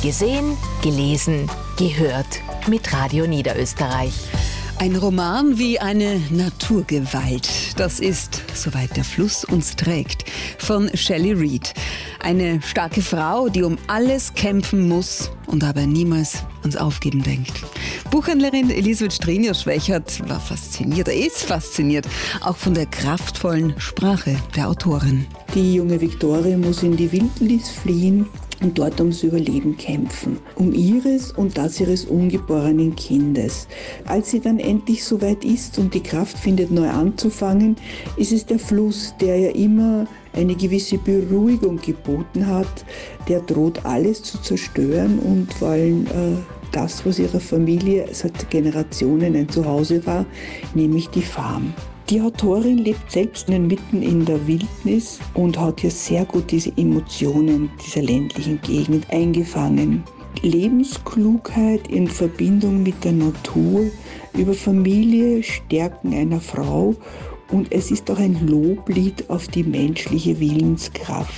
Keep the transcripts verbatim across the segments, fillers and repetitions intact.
Gesehen, gelesen, gehört mit Radio Niederösterreich. Ein Roman wie eine Naturgewalt. Das ist, soweit der Fluss uns trägt, von Shelley Reid. Eine starke Frau, die um alles kämpfen muss und aber niemals ans Aufgeben denkt. Buchhändlerin Elisabeth Strenius-Schwächert war fasziniert, er ist fasziniert, auch von der kraftvollen Sprache der Autorin. Die junge Viktoria muss in die Wildnis fliehen und dort ums Überleben kämpfen, um ihres und das ihres ungeborenen Kindes. Als sie dann endlich so weit ist und die Kraft findet, neu anzufangen, ist es der Fluss, der ja immer eine gewisse Beruhigung geboten hat, der droht alles zu zerstören und vor allem äh, das, was ihrer Familie seit Generationen ein Zuhause war, nämlich die Farm. Die Autorin lebt selbst mitten in der Wildnis und hat hier sehr gut diese Emotionen dieser ländlichen Gegend eingefangen. Lebensklugheit in Verbindung mit der Natur, über Familie, Stärken einer Frau, und es ist auch ein Loblied auf die menschliche Willenskraft.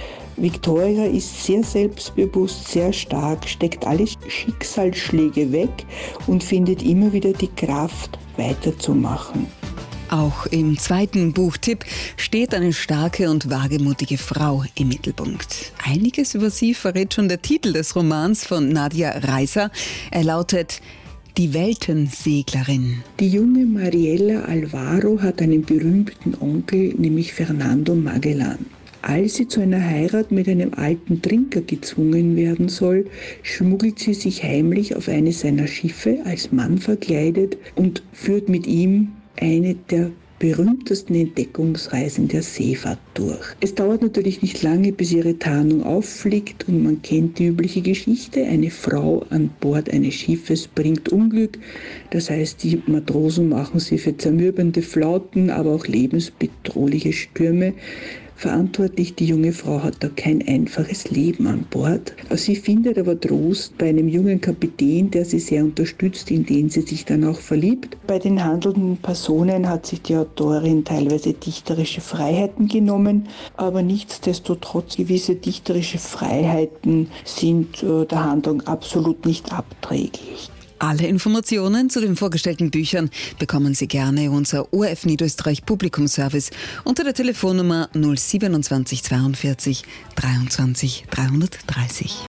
Viktoria ist sehr selbstbewusst, sehr stark, steckt alle Schicksalsschläge weg und findet immer wieder die Kraft, weiterzumachen. Auch im zweiten Buchtipp steht eine starke und wagemutige Frau im Mittelpunkt. Einiges über sie verrät schon der Titel des Romans von Nadia Reiser. Er lautet Die Weltenseglerin. Die junge Mariela Alvaro hat einen berühmten Onkel, nämlich Fernando Magellan. Als sie zu einer Heirat mit einem alten Trinker gezwungen werden soll, schmuggelt sie sich heimlich auf eines seiner Schiffe als Mann verkleidet und führt mit ihm eine der berühmtesten Entdeckungsreisen der Seefahrt durch. Es dauert natürlich nicht lange, bis ihre Tarnung auffliegt und man kennt die übliche Geschichte. Eine Frau an Bord eines Schiffes bringt Unglück. Das heißt, die Matrosen machen sie für zermürbende Flauten, aber auch lebensbedrohliche Stürme verantwortlich. Die junge Frau hat da kein einfaches Leben an Bord. Sie findet aber Trost bei einem jungen Kapitän, der sie sehr unterstützt, in den sie sich dann auch verliebt. Bei den handelnden Personen hat sich die Autorin teilweise dichterische Freiheiten genommen, aber nichtsdestotrotz gewisse dichterische Freiheiten sind äh, der Handlung absolut nicht abträglich. Alle Informationen zu den vorgestellten Büchern bekommen Sie gerne unser O R F Niederösterreich Publikumsservice unter der Telefonnummer null siebenundzwanzig zweiundvierzig dreiundzwanzig dreihundertdreißig.